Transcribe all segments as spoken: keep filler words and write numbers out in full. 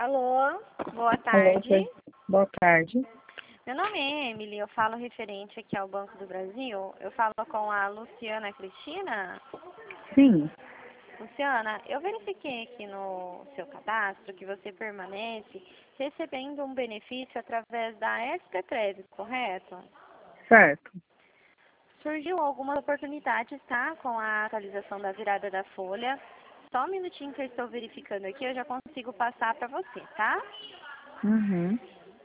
Alô, boa Alô, tarde. pois- boa tarde. Meu nome é Emily, eu falo referente aqui ao Banco do Brasil. Eu falo com a Luciana Cristina. Sim, Luciana, eu verifiquei aqui no seu cadastro que você permanece recebendo um benefício através da S P Crédito, correto? certo. Surgiu algumas oportunidades, tá? Com a atualização da virada da folha. Só um minutinho que eu estou verificando aqui, eu já consigo passar para você, tá? Uhum.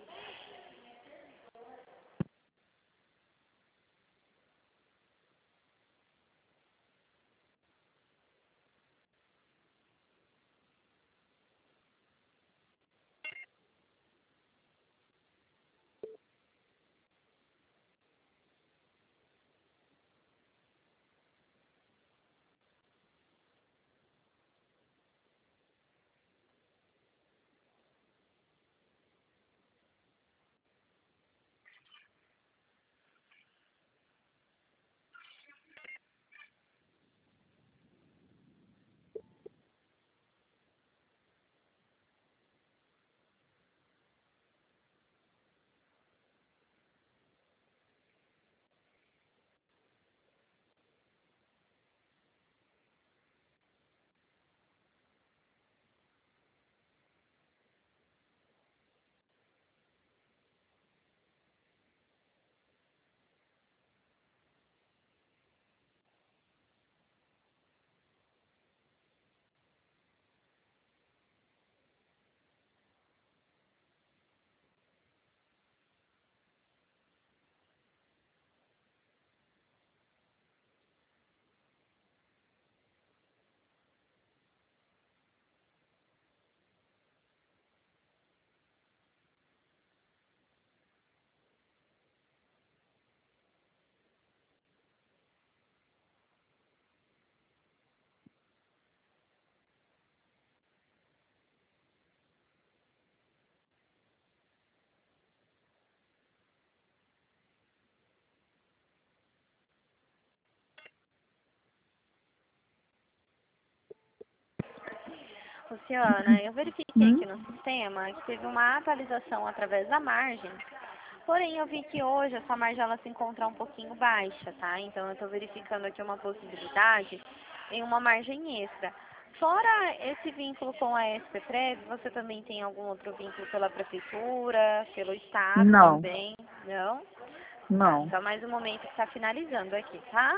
Luciana, eu verifiquei Hum? aqui no sistema que teve uma atualização através da margem. Porém, eu vi que hoje essa margem ela se encontra um pouquinho baixa, tá? Então, eu estou verificando aqui uma possibilidade em uma margem extra. Fora esse vínculo com a S P Prev, você também tem algum outro vínculo pela prefeitura, pelo estado Não, também? Não? Tá, não. então mais um momento que está finalizando aqui, tá?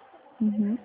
Uhum.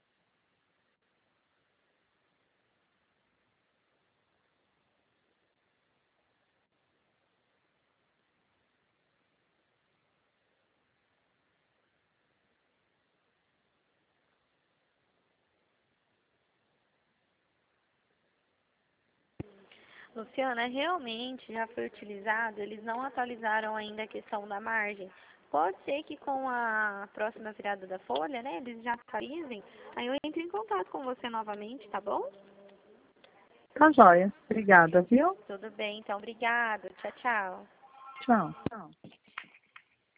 Luciana, realmente já foi utilizado, eles não atualizaram ainda a questão da margem. Pode ser que com a próxima virada da folha, né, eles já atualizem, aí eu entro em contato com você novamente, tá bom? Tá joia. Obrigada, viu? Tudo bem, então, obrigada. Tchau, tchau. Tchau.